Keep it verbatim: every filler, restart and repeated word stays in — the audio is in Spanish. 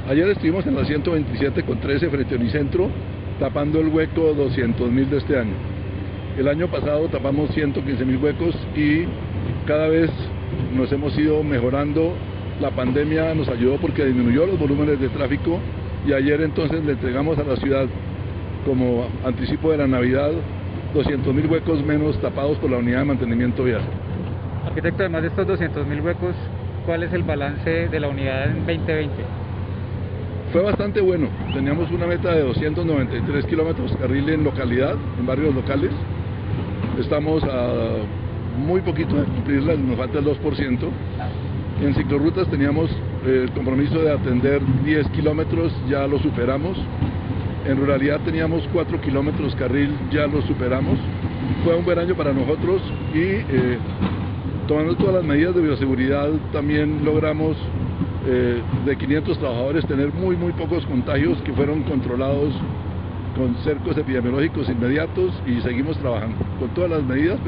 Ayer estuvimos en la ciento veintisiete con trece frente a Unicentro, tapando el hueco doscientos mil de este año. El año pasado tapamos ciento quince mil huecos y cada vez nos hemos ido mejorando. La pandemia nos ayudó porque disminuyó los volúmenes de tráfico y ayer entonces le entregamos a la ciudad, como anticipo de la Navidad, doscientos mil huecos menos tapados por la unidad de mantenimiento vial. Arquitecto, además de estos doscientos mil huecos, ¿cuál es el balance de la unidad en veinte veinte? Fue bastante bueno. Teníamos una meta de doscientos noventa y tres kilómetros carril en localidad, en barrios locales. Estamos a muy poquito de cumplirla, nos falta el dos por ciento. En ciclorrutas teníamos el compromiso de atender diez kilómetros, ya lo superamos. En ruralidad teníamos cuatro kilómetros carril, ya lo superamos. Fue un buen año para nosotros y eh, tomando todas las medidas de bioseguridad también logramos eh, de quinientos trabajadores tener muy muy pocos contagios que fueron controlados con cercos epidemiológicos inmediatos y seguimos trabajando con todas las medidas.